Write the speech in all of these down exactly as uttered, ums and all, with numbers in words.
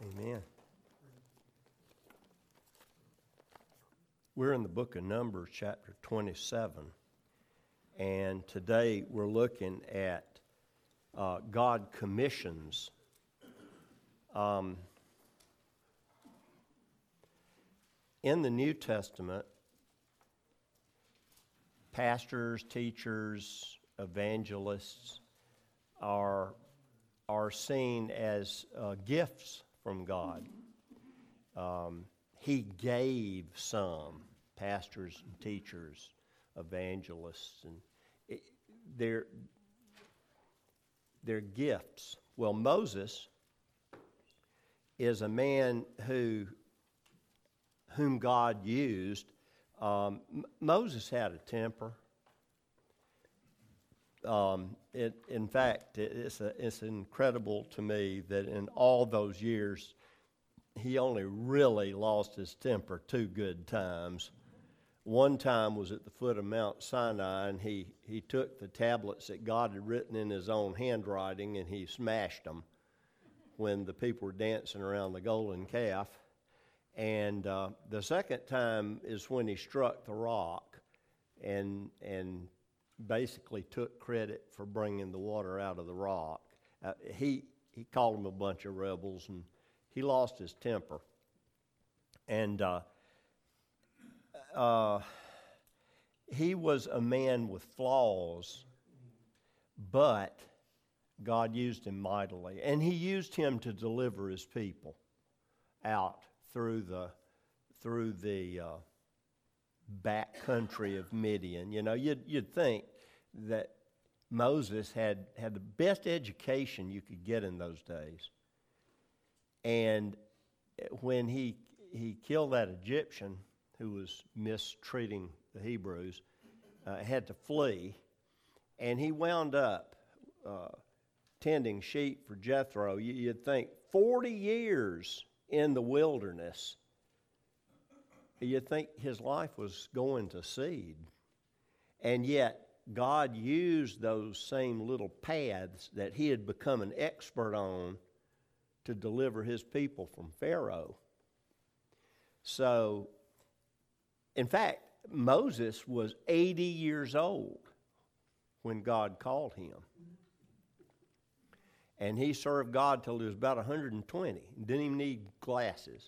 Amen. We're in the book of Numbers, chapter twenty-seven, and today we're looking at uh, God commissions. Um, in the New Testament, pastors, teachers, evangelists are, are seen as uh, gifts from God. Um, he gave some pastors and teachers, evangelists, and it, they're, they're gifts. Well, Moses is a man who, whom God used. Um, M- Moses had a temper. Um, it, in fact, it, it's, a, it's incredible to me that in all those years, he only really lost his temper two good times. One time was at the foot of Mount Sinai, and he, he took the tablets that God had written in his own handwriting, and he smashed them when the people were dancing around the golden calf. And uh, the second time is when he struck the rock and and basically took credit for bringing the water out of the rock. Uh, he he called them a bunch of rebels, and he lost his temper. And uh, uh, he was a man with flaws, but God used him mightily. And he used him to deliver his people out through the through the uh, back country of Midian. You know, you'd you'd think that Moses had had the best education you could get in those days. And when he he killed that Egyptian who was mistreating the Hebrews, uh, had to flee, and he wound up uh, tending sheep for Jethro. You, you'd think forty years in the wilderness, you'd think his life was going to seed. And yet, God used those same little paths that he had become an expert on to deliver his people from Pharaoh. So, in fact, Moses was eighty years old when God called him. And he served God till he was about one hundred twenty. Didn't even need glasses.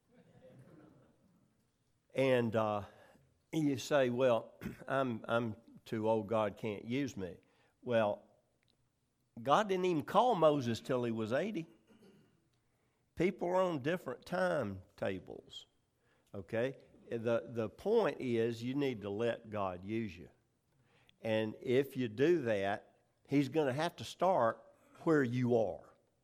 And uh, you say, well, I'm I'm too old, God can't use me. Well, God didn't even call Moses till he was eighty. People are on different timetables, okay? The, the point is you need to let God use you. And if you do that, he's going to have to start where you are.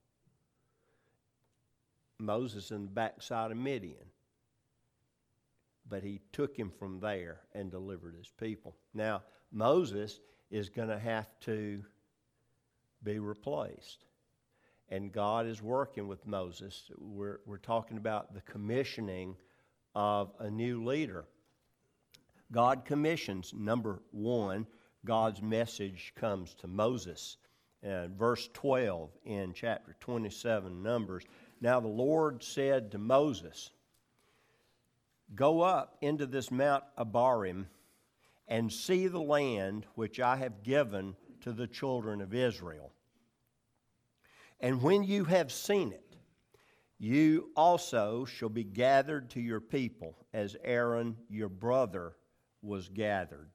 Moses in the backside of Midian. But he took him from there and delivered his people. Now, Moses is going to have to be replaced. And God is working with Moses. We're, we're talking about the commissioning of a new leader. God commissions, number one, God's message comes to Moses. Uh, verse twelve in chapter twenty-seven, Numbers. Now the Lord said to Moses, "Go up into this Mount Abarim and see the land which I have given to the children of Israel. And when you have seen it, you also shall be gathered to your people as Aaron your brother was gathered.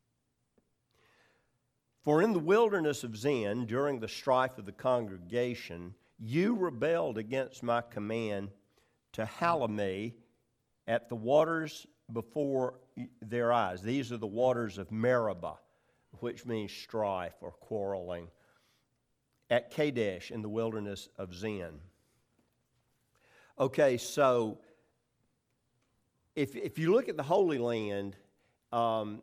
For in the wilderness of Zin, during the strife of the congregation, you rebelled against my command to hallow me at the waters before their eyes." These are the waters of Meribah, which means strife or quarreling, at Kadesh in the wilderness of Zin. Okay, so if if you look at the Holy Land, um,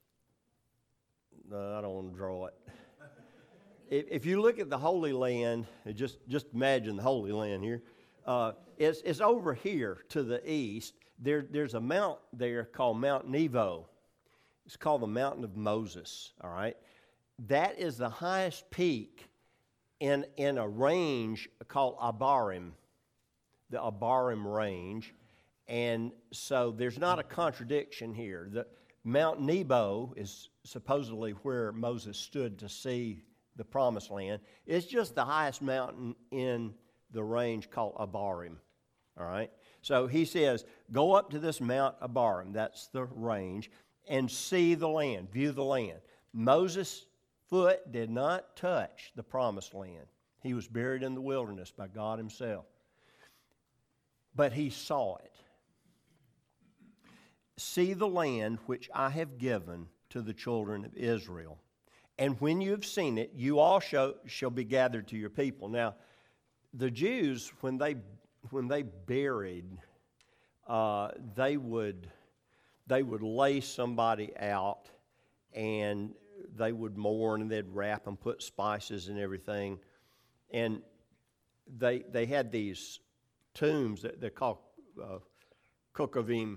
no, I don't want to draw it. if, if you look at the Holy Land, just just imagine the Holy Land here. Uh, it's it's over here to the east. There there's a mount there called Mount Nebo. It's called the Mountain of Moses. All right, that is the highest peak in, in a range called Abarim. the Abarim range. And so there's not a contradiction here. The, Mount Nebo is supposedly where Moses stood to see the Promised Land. It's just the highest mountain in the range called Abarim. All right? So he says, go up to this Mount Abarim, that's the range, and see the land, view the land. Moses' foot did not touch the Promised Land. He was buried in the wilderness by God himself. But he saw it. See the land which I have given to the children of Israel. And when you have seen it, you also shall be gathered to your people. Now, the Jews, when they when they buried, uh, they would they would lay somebody out, and they would mourn, and they'd wrap and put spices and everything. And they they had these tombs that they're called uh, kokavim.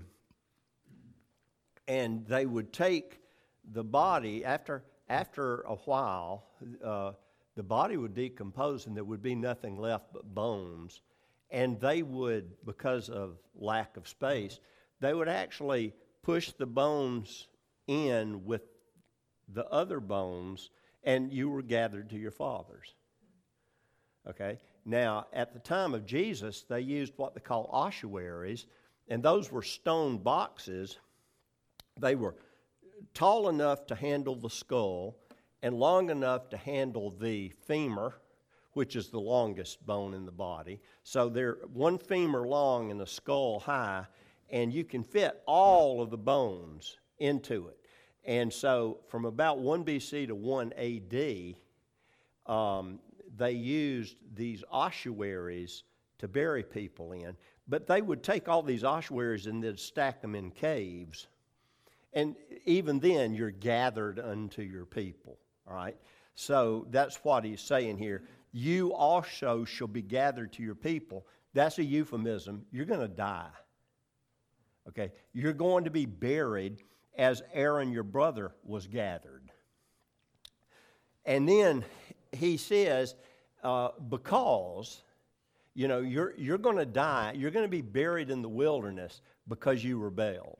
And they would take the body, after after a while, uh, the body would decompose and there would be nothing left but bones. And they would, because of lack of space, they would actually push the bones in with the other bones, and you were gathered to your fathers. Okay? Now, at the time of Jesus, they used what they call ossuaries, and those were stone boxes. They were tall enough to handle the skull and long enough to handle the femur, which is the longest bone in the body. So they're one femur long and a skull high, and you can fit all of the bones into it. And so from about one B C to one A D, um, they used these ossuaries to bury people in. But they would take all these ossuaries and they'd stack them in caves. And even then, you're gathered unto your people, all right? So that's what he's saying here. You also shall be gathered to your people. That's a euphemism. You're going to die, okay? You're going to be buried as Aaron, your brother, was gathered. And then he says, uh, because, you know, you're, you're going to die, you're going to be buried in the wilderness because you rebelled.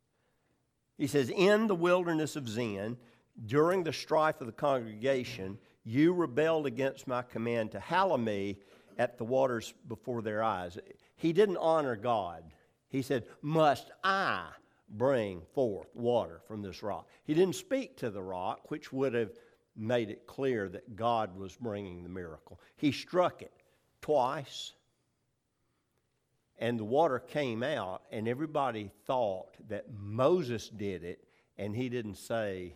He says, in the wilderness of Zin, during the strife of the congregation, you rebelled against my command to hallow me at the waters before their eyes. He didn't honor God. He said, must I bring forth water from this rock? He didn't speak to the rock, which would have made it clear that God was bringing the miracle. He struck it twice, and the water came out, and everybody thought that Moses did it, and he didn't say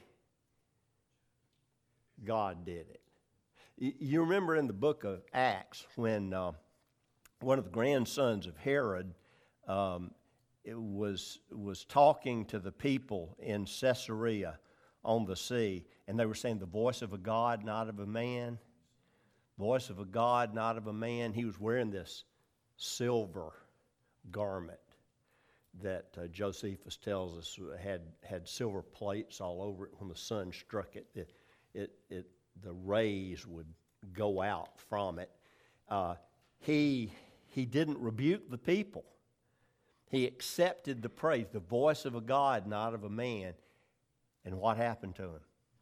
God did it. You remember in the book of Acts when uh, one of the grandsons of Herod um, it was, was talking to the people in Caesarea on the sea, and they were saying, the voice of a God, not of a man. Voice of a God, not of a man. He was wearing this silver garment that uh, Josephus tells us had had silver plates all over it. When the sun struck it, it, it, it the rays would go out from it. Uh, he he didn't rebuke the people. He accepted the praise, the voice of a God, not of a man. And what happened to him?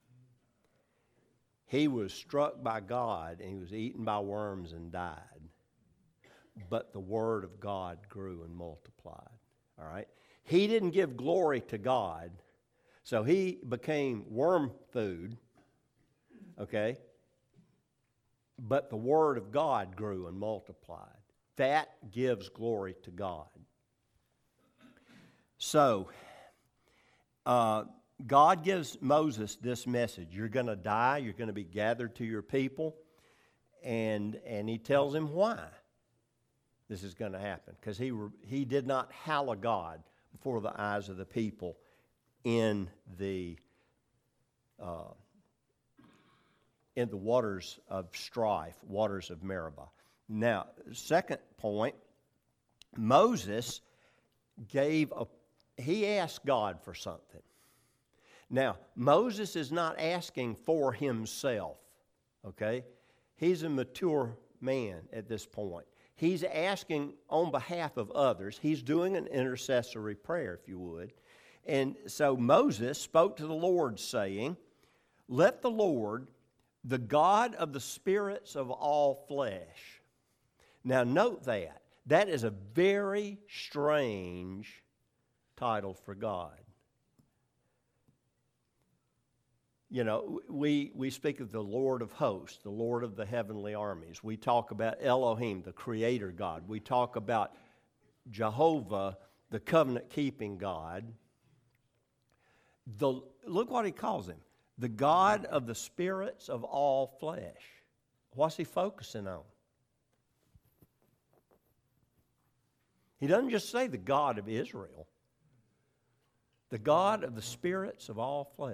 He was struck by God, and he was eaten by worms and died. But the word of God grew and multiplied. All right? He didn't give glory to God, so he became worm food. Okay? But the word of God grew and multiplied. That gives glory to God. So, uh, God gives Moses this message. You're going to die. You're going to be gathered to your people. And, and he tells him why this is going to happen. Because he, he did not hallow God before the eyes of the people in the, uh, in the waters of strife, waters of Meribah. Now, second point, Moses gave a, he asked God for something. Now, Moses is not asking for himself, okay? He's a mature man at this point. He's asking on behalf of others. He's doing an intercessory prayer, if you would. And so Moses spoke to the Lord, saying, "Let the Lord, the God of the spirits of all flesh." Now note that. That is a very strange title for God. You know, we, we speak of the Lord of hosts, the Lord of the heavenly armies. We talk about Elohim, the creator God. We talk about Jehovah, the covenant-keeping God. The, look what he calls him, the God of the spirits of all flesh. What's he focusing on? He doesn't just say the God of Israel. The God of the spirits of all flesh.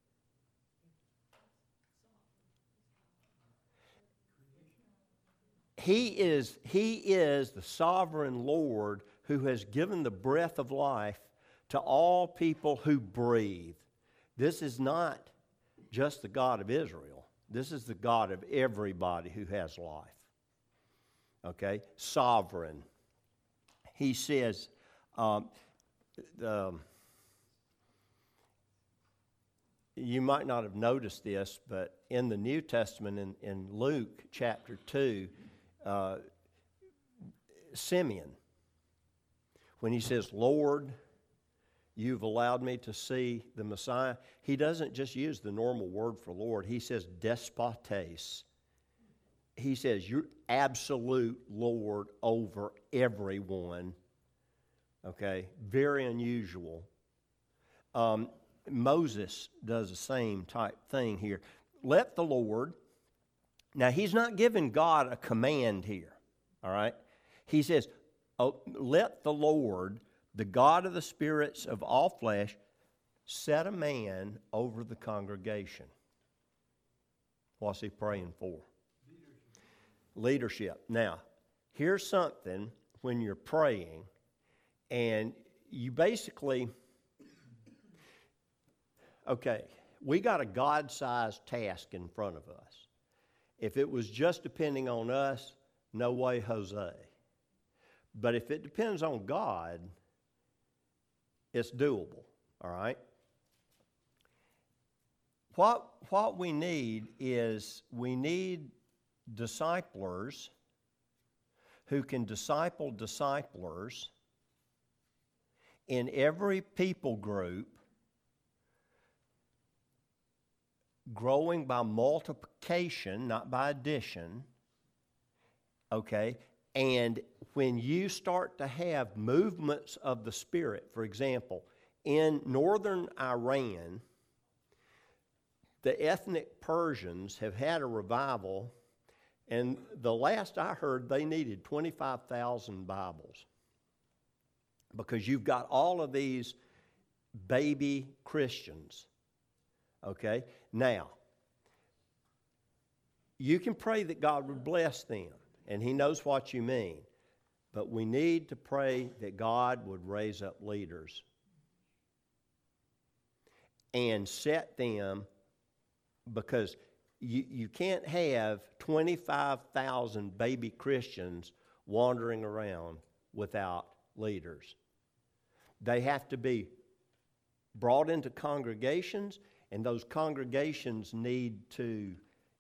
He is, he is the sovereign Lord who has given the breath of life to all people who breathe. This is not just the God of Israel. This is the God of everybody who has life. Okay? Sovereign. He says, um, um, you might not have noticed this, but in the New Testament, in, in Luke chapter two, uh, Simeon, when he says, "Lord, you've allowed me to see the Messiah," he doesn't just use the normal word for Lord. He says despotes. He says, "You're absolute Lord over everyone." Okay, very unusual. Um, Moses does the same type thing here. Let the Lord, now he's not giving God a command here, all right? He says, oh, let the Lord, the God of the spirits of all flesh, set a man over the congregation. What's he praying for? Leadership. Leadership. Now, here's something when you're praying, and you basically, okay, we got a God-sized task in front of us. If it was just depending on us, no way, Jose. But if it depends on God, it's doable, all right? What, what we need is we need disciplers who can disciple disciplers in every people group, growing by multiplication, not by addition, okay? And when you start to have movements of the Spirit, for example, in northern Iran, the ethnic Persians have had a revival, and the last I heard, they needed twenty-five thousand Bibles because you've got all of these baby Christians, okay? Now, you can pray that God would bless them, and He knows what you mean, but we need to pray that God would raise up leaders and set them, because you, you can't have twenty-five thousand baby Christians wandering around without leaders. They have to be brought into congregations, and those congregations need to,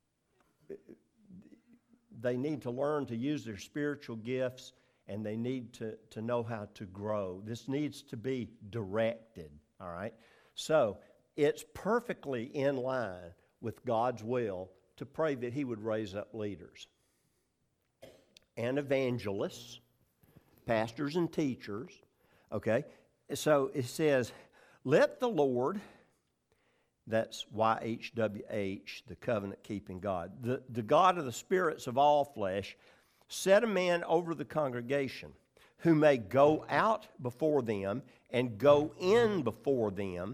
they need to learn to use their spiritual gifts, and they need to, to know how to grow. This needs to be directed, all right? So it's perfectly in line with God's will to pray that He would raise up leaders and evangelists, pastors and teachers, okay? So it says, let the Lord, that's Y H W H, the covenant-keeping God, the, the God of the spirits of all flesh, set a man over the congregation who may go out before them and go in before them.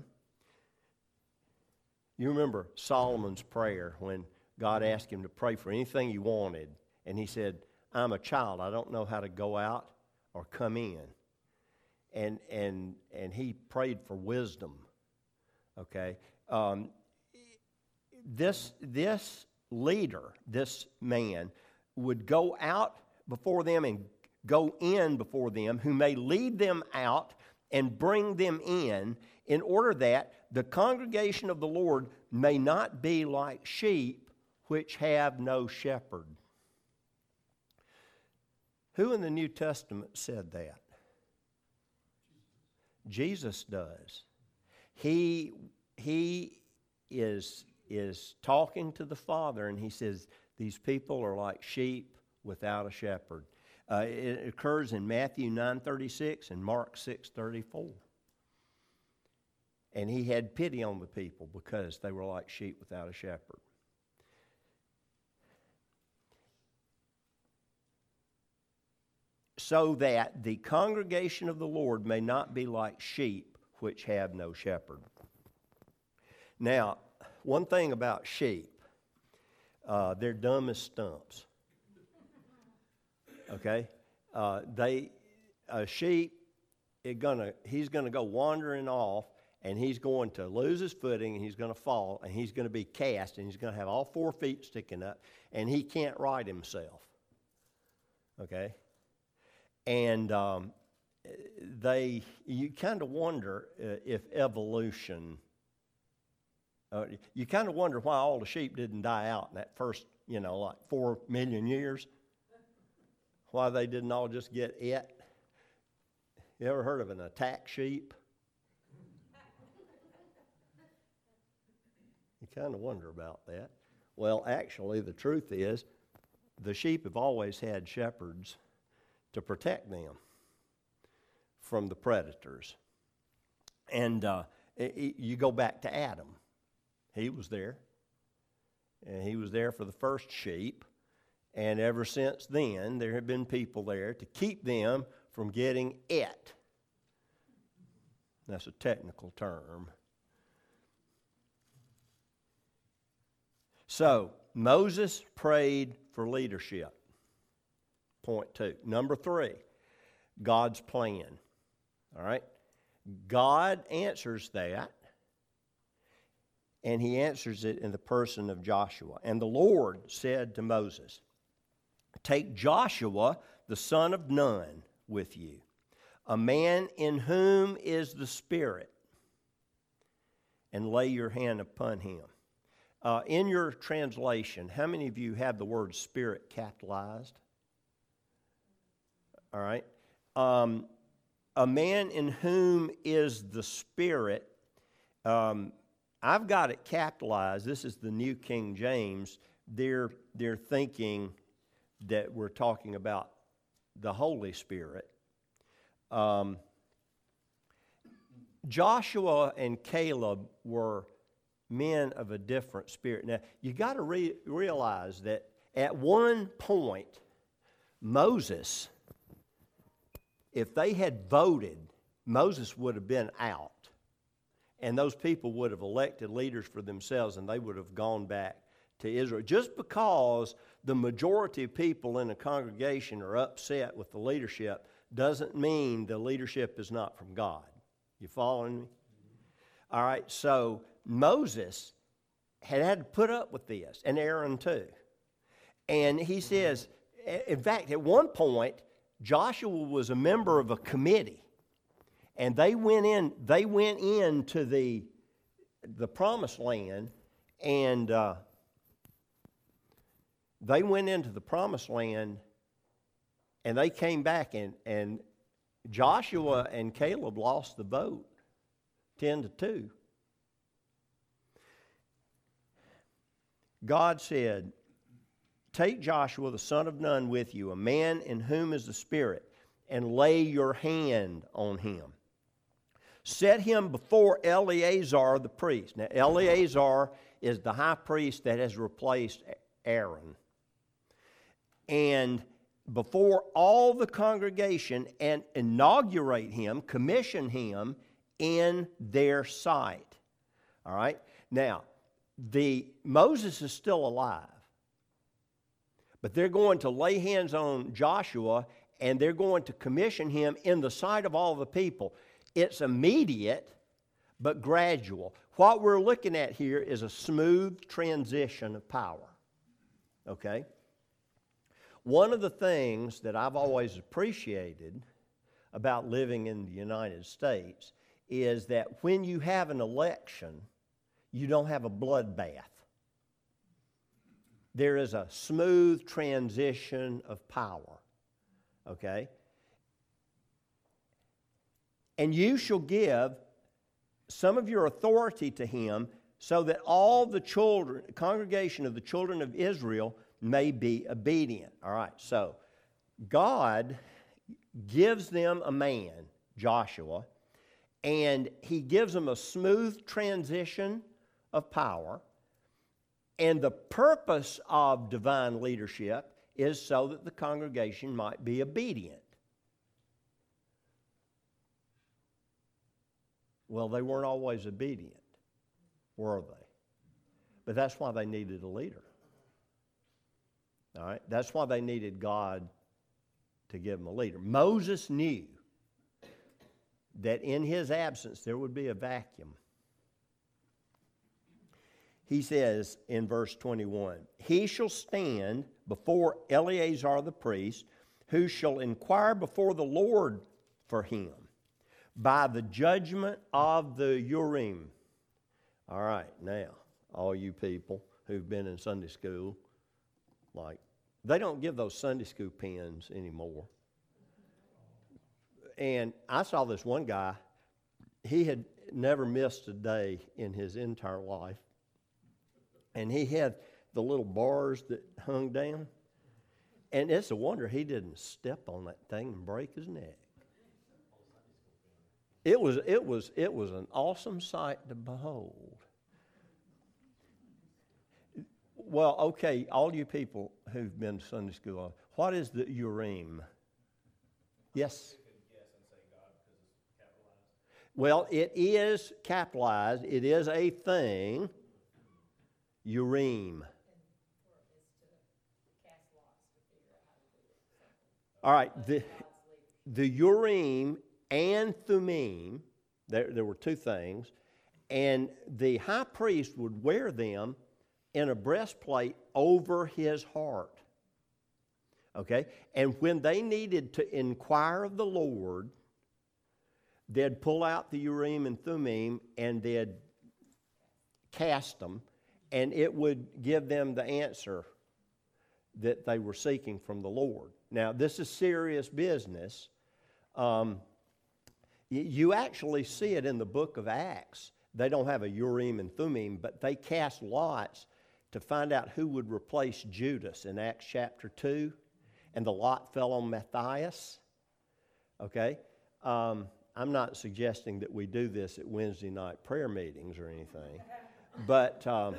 You remember Solomon's prayer when God asked him to pray for anything he wanted, and he said, I'm a child, I don't know how to go out or come in. And and and he prayed for wisdom, okay? Um, this, this leader, this man, would go out before them and go in before them, who may lead them out and bring them in, in order that the congregation of the Lord may not be like sheep which have no shepherd. Who in the New Testament said that? Jesus does. He, he is, is talking to the Father, and he says, these people are like sheep without a shepherd. Uh, it occurs in Matthew nine thirty-six and Mark six thirty-four. And he had pity on the people because they were like sheep without a shepherd. So that the congregation of the Lord may not be like sheep which have no shepherd. Now, one thing about sheep, uh, they're dumb as stumps. Okay? Uh, they, a sheep, it gonna, he's going to go wandering off, and he's going to lose his footing, and he's going to fall, and he's going to be cast, and he's going to have all four feet sticking up, and he can't right himself. Okay? And um, they, you kind of wonder uh, if evolution, uh, you kind of wonder why all the sheep didn't die out in that first, you know, like four million years. Why they didn't all just get it. You ever heard of an attack sheep? You kind of wonder about that. Well, actually, the truth is, the sheep have always had shepherds to protect them from the predators. And uh, it, it, you go back to Adam. He was there. And he was there for the first sheep. And ever since then, there have been people there to keep them from getting it. That's a technical term. So, Moses prayed for leadership. Point two. Number three, God's plan. All right? God answers that, and he answers it in the person of Joshua. And the Lord said to Moses, take Joshua, the son of Nun, with you, a man in whom is the Spirit, and lay your hand upon him. Uh, in your translation, how many of you have the word Spirit capitalized? All right. Um, a man in whom is the Spirit. Um, I've got it capitalized. This is the New King James. They're, they're thinking that we're talking about the Holy Spirit. Um, Joshua and Caleb were men of a different spirit. Now, you got to re- realize that at one point, Moses, if they had voted, Moses would have been out. And those people would have elected leaders for themselves, and they would have gone back to Israel. Just because the majority of people in a congregation are upset with the leadership doesn't mean the leadership is not from God. You following me? All right, so Moses had had to put up with this, and Aaron too. And he says, in fact, at one point, Joshua was a member of a committee, and they went in. They went into the the promised land, and uh, they went into the promised land, and they came back, and and Joshua and Caleb lost the vote, ten to two. God said, take Joshua the son of Nun with you, a man in whom is the Spirit, and lay your hand on him. Set him before Eleazar the priest. Now, Eleazar is the high priest that has replaced Aaron. And before all the congregation, and inaugurate him, commission him in their sight. All right? Now, the Moses is still alive. But they're going to lay hands on Joshua, and they're going to commission him in the sight of all the people. It's immediate, but gradual. What we're looking at here is a smooth transition of power. Okay? One of the things that I've always appreciated about living in the United States is that when you have an election, you don't have a bloodbath. There is a smooth transition of power, okay? And you shall give some of your authority to him, so that all the children, congregation of the children of Israel may be obedient. All right, so God gives them a man, Joshua, and he gives them a smooth transition of power. And the purpose of divine leadership is so that the congregation might be obedient. Well, they weren't always obedient, were they? But that's why they needed a leader. All right? That's why they needed God to give them a leader. Moses knew that in his absence there would be a vacuum. He says in verse twenty-one, he shall stand before Eleazar the priest, who shall inquire before the Lord for him by the judgment of the Urim. All right, now, all you people who've been in Sunday school, like, they don't give those Sunday school pens anymore. And I saw this one guy, he had never missed a day in his entire life. And he had the little bars that hung down. And it's a wonder he didn't step on that thing and break his neck. It was, it was, it was an awesome sight to behold. Well, okay, all you people who've been to Sunday school, what is the Urim? Yes? Well, it is capitalized. It is a thing. Urim. All right, the, the Urim and Thummim, there, there were two things, and the high priest would wear them in a breastplate over his heart. Okay? And when they needed to inquire of the Lord, they'd pull out the Urim and Thummim and they'd cast them, and it would give them the answer that they were seeking from the Lord. Now, this is serious business. Um, you actually see it in the book of Acts. They don't have a Urim and Thummim, but they cast lots to find out who would replace Judas in Acts chapter two, and the lot fell on Matthias. Okay? Um, I'm not suggesting that we do this at Wednesday night prayer meetings or anything, but um,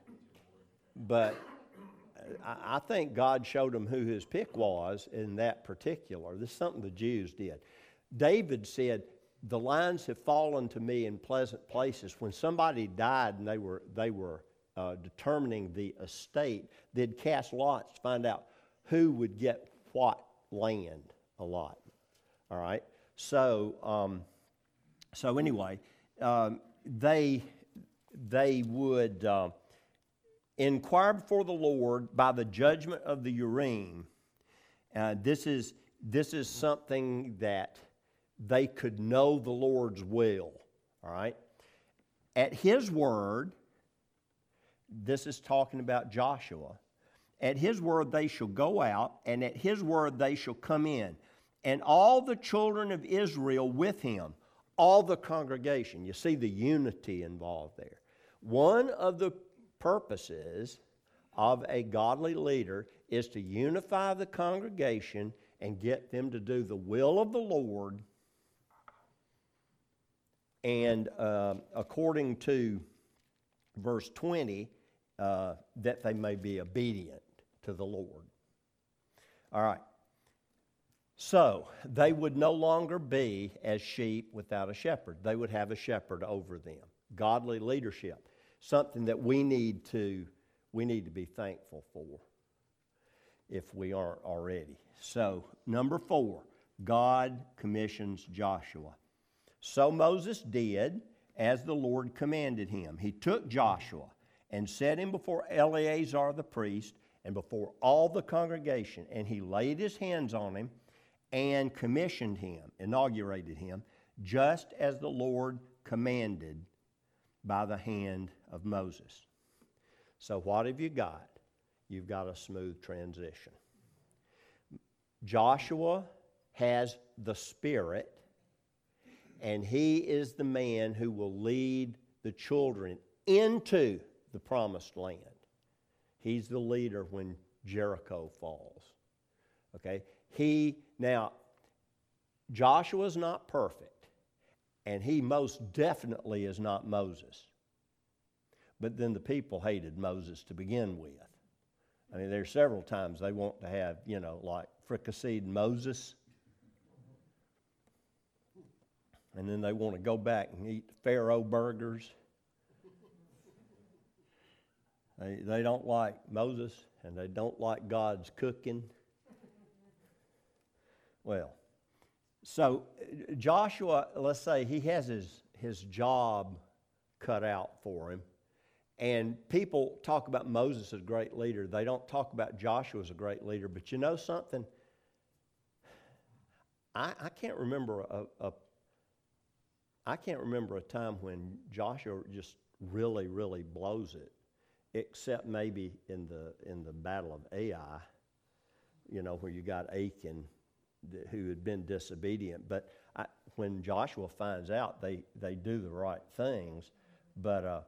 but I, I think God showed them who his pick was in that particular. This is something the Jews did. David said, "The lines have fallen to me in pleasant places." When somebody died and they were they were uh, determining the estate, they'd cast lots to find out who would get what land allotment. All right. So, um, so anyway, um, they they would uh, inquire before the Lord by the judgment of the Urim. Uh, this is this is something that they could know the Lord's will. All right. At His word, this is talking about Joshua. At His word they shall go out, and at His word they shall come in. And all the children of Israel with him, all the congregation. You see the unity involved there. One of the purposes of a godly leader is to unify the congregation and get them to do the will of the Lord. And uh, according to verse twenty, uh, that they may be obedient to the Lord. All right. So, they would no longer be as sheep without a shepherd. They would have a shepherd over them. Godly leadership, something that we need to we need to be thankful for if we aren't already. So, number four, God commissions Joshua. So Moses did as the Lord commanded him. He took Joshua and set him before Eleazar the priest and before all the congregation, and he laid his hands on him and commissioned him, inaugurated him, just as the Lord commanded by the hand of Moses. So what have you got? You've got a smooth transition. Joshua has the Spirit, and he is the man who will lead the children into the promised land. He's the leader when Jericho falls. Okay? He, now, Joshua's not perfect, and he most definitely is not Moses. But then the people hated Moses to begin with. I mean, there's several times they want to have, you know, like fricasseed Moses. And then they want to go back and eat Pharaoh burgers. They, they don't like Moses, and they don't like God's cooking. Well, so Joshua, let's say he has his, his job cut out for him. And people talk about Moses as a great leader. They don't talk about Joshua as a great leader. But you know something? I, I can't remember a, a I can't remember a time when Joshua just really, really blows it, except maybe in the in the Battle of Ai, you know, where you got Achan, who had been disobedient. But I, when Joshua finds out, they, they do the right things. But uh,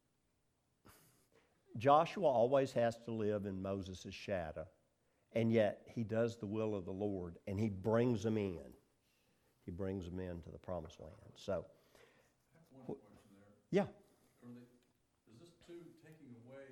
Joshua always has to live in Moses' shadow, and yet he does the will of the Lord, and he brings them in. He brings them into the promised land. So, I have one question there. Yeah. Are they, is this too taking away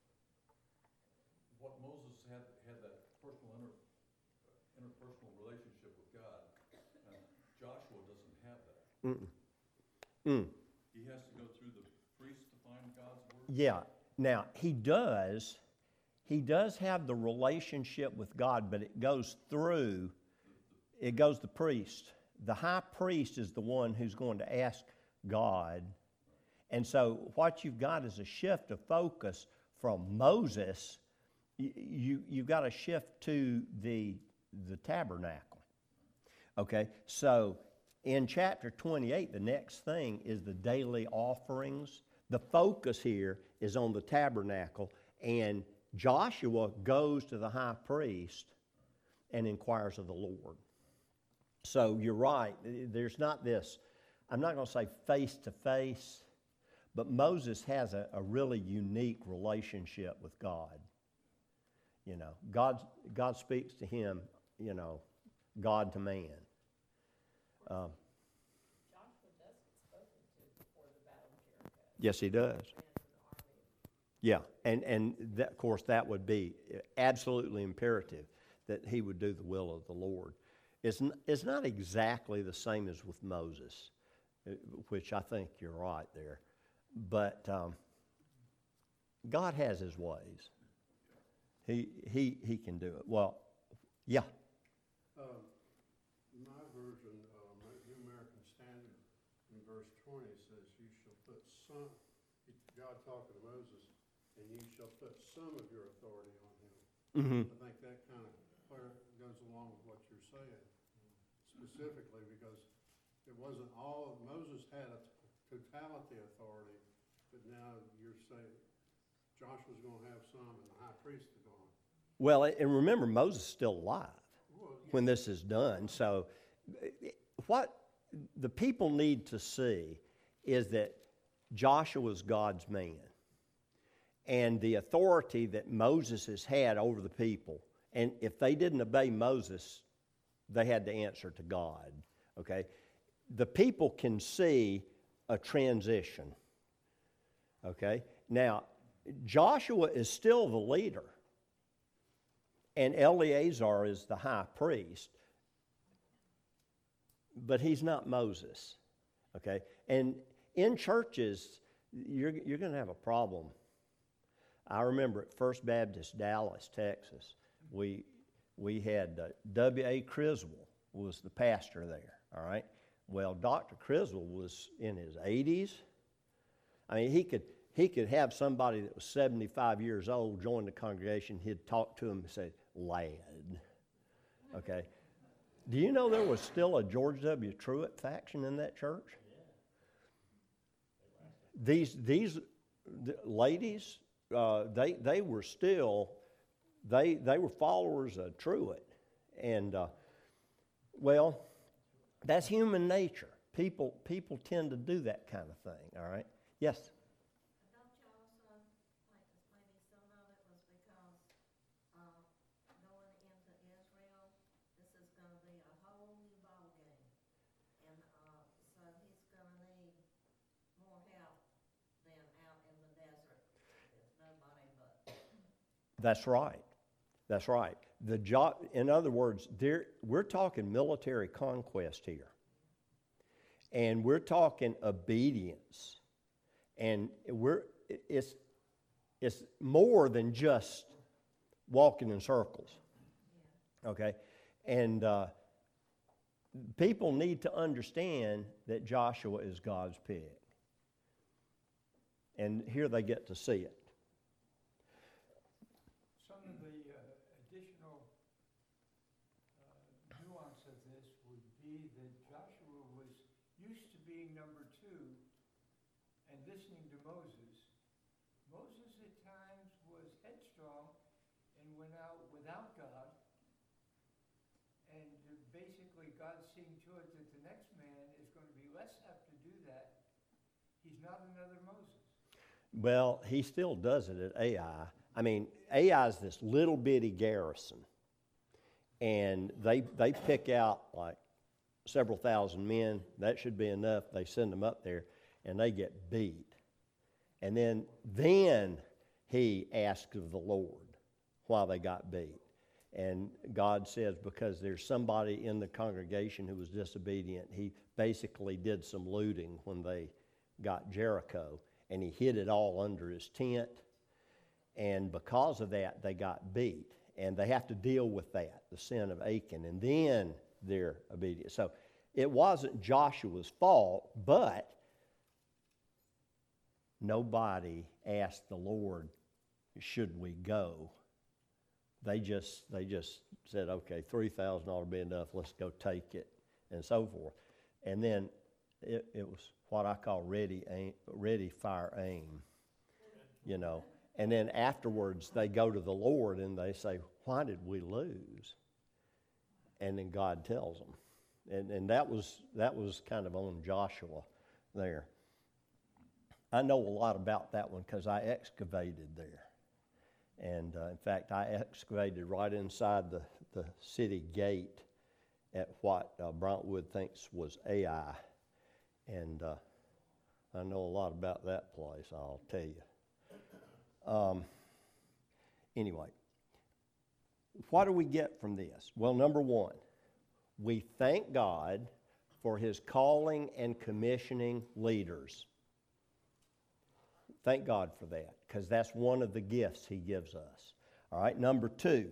what Moses had, had that personal, inter, interpersonal relationship with God, and Joshua doesn't have that? Mm-mm. Mm. He has to go through the priest to find God's word? Yeah. Now, he does, he does have the relationship with God, but it goes through, it goes the priest. The high priest is the one who's going to ask God. And so what you've got is a shift of focus from Moses. You, you, you've got a shift to the, the tabernacle. Okay, so in chapter twenty-eight, the next thing is the daily offerings. The focus here is on the tabernacle, and Joshua goes to the high priest and inquires of the Lord. So you're right, there's not this, I'm not going to say face-to-face, but Moses has a, a really unique relationship with God. You know, God, God speaks to him, you know, God to man. Um, Joshua does get spoken to before the Battle of Jericho. yes, he does. Yeah, and, and that, of course that would be absolutely imperative that he would do the will of the Lord. It's, n- it's not exactly the same as with Moses, which I think you're right there. But um, God has his ways. He, he, he can do it. Well, yeah. Uh, my version, uh, New American Standard, in verse twenty says, "You shall put some," God talking to Moses, "and you shall put some of your authority on him." Mm-hmm. I think that kind of clear, goes along with what you're saying, specifically because it wasn't all, Moses had a totality authority, but now you're saying Joshua's going to have some and the high priest is going. Well, and remember, Moses is still alive Well, yeah. when this is done. So what the people need to see is that Joshua's God's man. And the authority that Moses has had over the people, and if they didn't obey Moses, they had to answer to God, okay? The people can see a transition, okay? Now, Joshua is still the leader, and Eleazar is the high priest, but he's not Moses, okay? And in churches, you're, you're going to have a problem. I remember at First Baptist Dallas, Texas, we we had uh, W A Criswell was the pastor there, all right? Well, Doctor Criswell was in his eighties. I mean, he could, he could have somebody that was seventy-five years old join the congregation. He'd talk to him and say, lad. Okay. Do you know there was still a George W. Truett faction in that church? These these the ladies, uh, they they were still they they were followers of Truett, and uh, well, that's human nature. People people tend to do that kind of thing. All right. Yes. Don't you also, like, maybe some of it was because, uh, going into Israel, this is gonna be a whole new ballgame. And, uh, so he's gonna need more help than out in the desert. There's nobody but. That's right. That's right. The job, in other words, there we're talking military conquest here. And we're talking obedience. And we're it's it's more than just walking in circles. Okay? And uh, people need to understand that Joshua is God's pick. And here they get to see it. Some of the uh, additional uh, nuance of this would be that Joshua was used to being number two and listening to Moses. Moses at times was headstrong and went out without God. And basically God seeing to it that the next man is going to be less apt to do that. He's not another Moses. Well, he still does it at Ai. I mean, Ai is this little bitty garrison. And they they pick out like several thousand men. That should be enough. They send them up there, and they get beat. And then, then he asks of the Lord why they got beat. And God says because there's somebody in the congregation who was disobedient. He basically did some looting when they got Jericho, and he hid it all under his tent. And because of that, they got beat. And they have to deal with that, the sin of Achan, and then they're obedient. So it wasn't Joshua's fault, but nobody asked the Lord, should we go? They just they just said, okay, three thousand ought to be enough, let's go take it, and so forth. And then it, it was what I call ready, aim, ready, fire, aim, you know. And then afterwards, they go to the Lord and they say, why did we lose? And then God tells them. And, and that was that was kind of on Joshua there. I know a lot about that one because I excavated there. And uh, in fact, I excavated right inside the, the city gate at what uh, Brentwood thinks was Ai. And uh, I know a lot about that place, I'll tell you. Um, anyway, what do we get from this? Well, number one, we thank God for his calling and commissioning leaders. Thank God for that, because that's one of the gifts he gives us. All right, number two,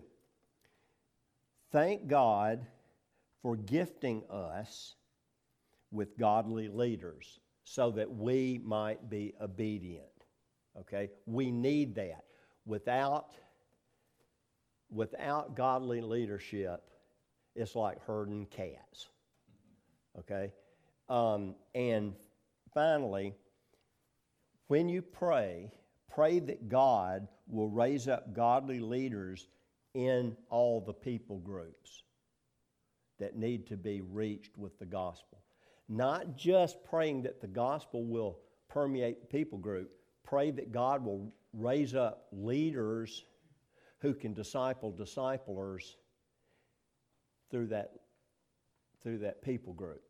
thank God for gifting us with godly leaders so that we might be obedient. Okay, we need that. Without, without godly leadership, it's like herding cats. Okay, um, and finally, when you pray, pray that God will raise up godly leaders in all the people groups that need to be reached with the gospel. Not just praying that the gospel will permeate the people group. Pray that God will raise up leaders who can disciple disciplers through that, through that people group.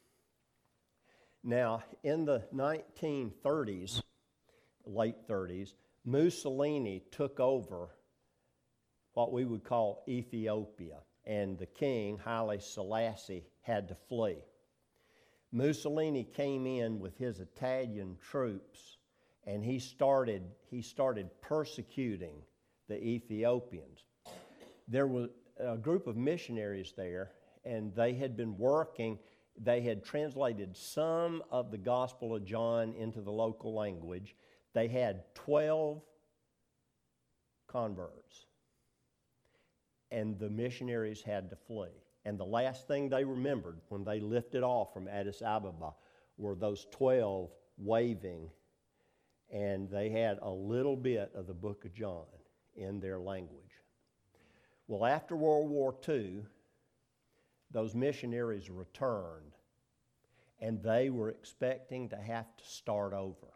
Now, in the nineteen thirties, late thirties, Mussolini took over what we would call Ethiopia, and the king, Haile Selassie, had to flee. Mussolini came in with his Italian troops, and he started, he started persecuting the Ethiopians. There was a group of missionaries there, and they had been working. They had translated some of the Gospel of John into the local language. they had twelve converts, and the missionaries had to flee. And the last thing they remembered when they lifted off from Addis Ababa were those twelve waving, and they had a little bit of the book of John in their language. Well, after World War Two, those missionaries returned, and they were expecting to have to start over.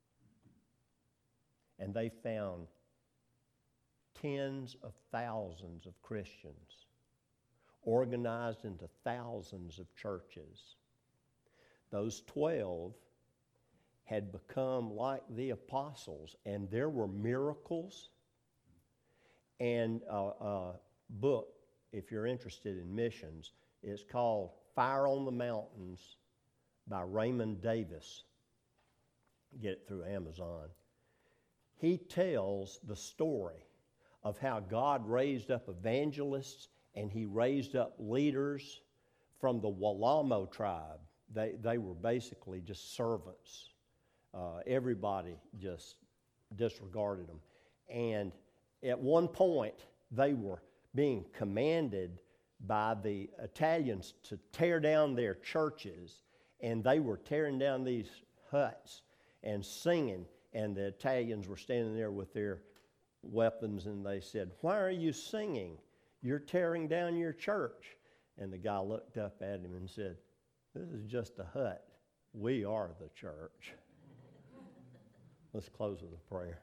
And they found tens of thousands of Christians organized into thousands of churches. Those twelve had become like the apostles, and there were miracles. And a, a book, if you're interested in missions, is called Fire on the Mountains by Raymond Davis. Get it through Amazon. He tells the story of how God raised up evangelists, and he raised up leaders from the Walamo tribe. They, they were basically just servants. Uh, everybody just disregarded them. And at one point, they were being commanded by the Italians to tear down their churches, and they were tearing down these huts and singing, and the Italians were standing there with their weapons, and they said, "Why are you singing? You're tearing down your church." And the guy looked up at him and said, "This is just a hut. We are the church." Let's close with a prayer.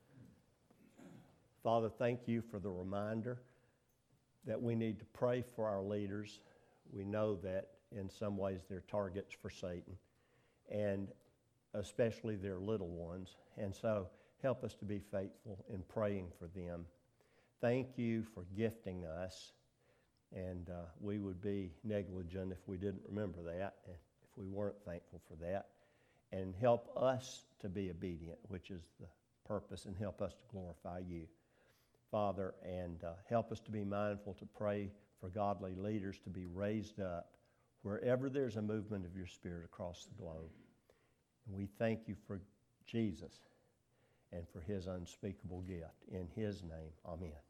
Father, thank you for the reminder that we need to pray for our leaders. We know that in some ways they're targets for Satan, and especially their little ones. And so help us to be faithful in praying for them. Thank you for gifting us, and uh, we would be negligent if we didn't remember that, and if we weren't thankful for that. And help us to be obedient, which is the purpose, and help us to glorify you, Father, and uh, help us to be mindful to pray for godly leaders to be raised up wherever there's a movement of your Spirit across the globe. And we thank you for Jesus and for his unspeakable gift. In his name, amen.